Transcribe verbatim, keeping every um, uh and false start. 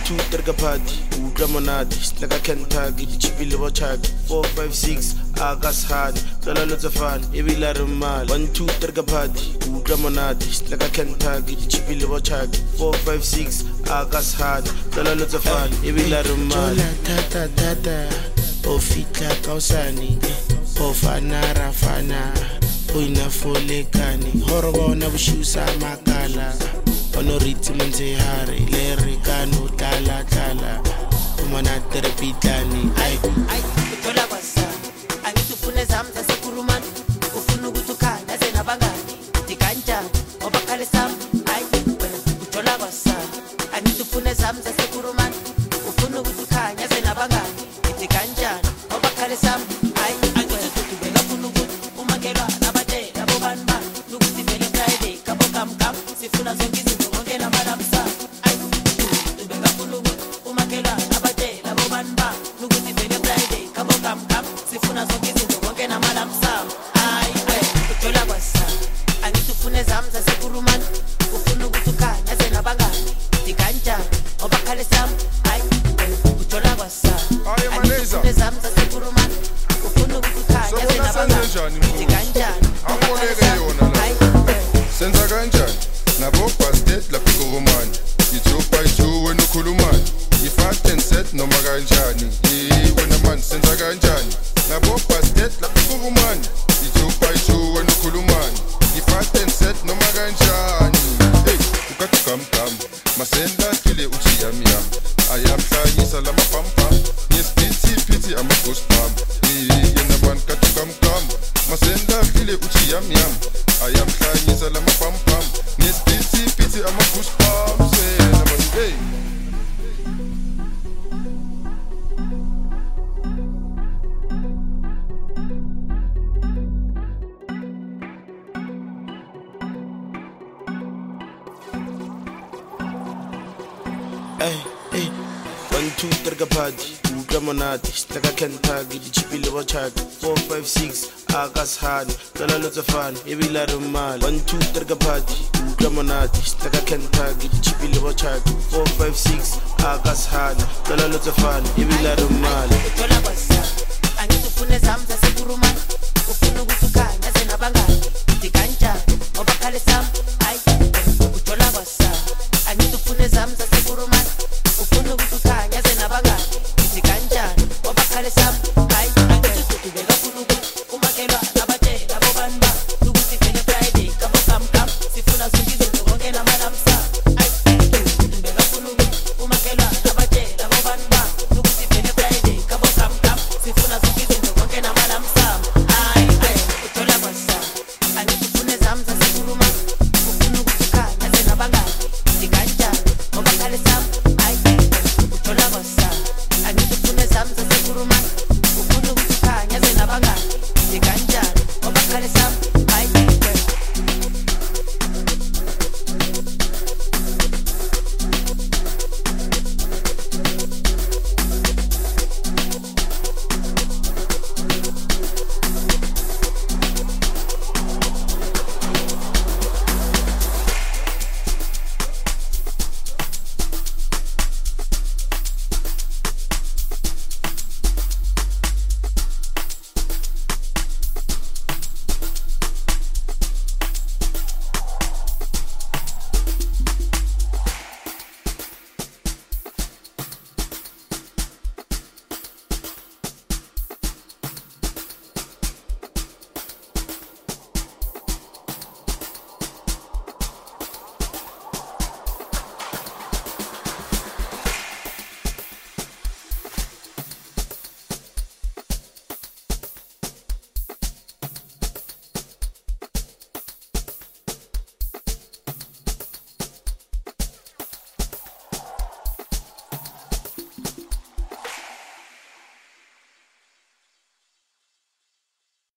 two terga party utlwa monate like a Kentucky di chipile bo chaki four five six akas hard tsala lo tsafana e bila re mali one two terga party utlwa monate like a Kentucky di chipile bo chaki four five six akas hard tsala lo tsafana e bila re mali tata tata o fitla kausani o fana rafana o ina folekani horo bona bushusa makala ono riti menze hari leri kanu tala tala umana terepitani ai ai utola kwasa angitufune zami zasekhulumani ufuna ukuthukana zenabangani dikanja obakale sami ai utola kwasa angitufune zami zasekhulumani ufuna ukuthukana zenabangani dikanja obakale sami ai angitufuna ufuna ukumakela nabade labo banba lukuthi vele Friday kabo kam kam sifuna zonke senza kanjani nabo basket la pikoromani two by two wena ukhulumani i-fast and set noma kanjani wena man senza kanjani nabo basket la pikoromani two by two wena ukhulumani i-fast and set noma kanjani hey ukathi kam kam masela kile uthi yami yami ayamhlanyisa lama pampa yesipithi pithi ama ghost pump yena man kathi kam kam masela kile uthi yami yami ayamhlanyisa lama pampa yesipithi pithi ama ghost pump yena man hey Hey, hey, one, two, terga party, utlwa monate, like a Kentucky, di chipile bo chaki, four, five, six, akas hard, tsala lo tsafana, e bila re mali, one, two, terga party, utlwa monate, like a Kentucky, di chipile bo chaki, four, five, six, akas hard, tsala lo tsafana, e bila re mali. Utola kwasa, angitufune zami zasekhulumani, ufuna ukuthukana zenabangani, dikanja obakale sami, ai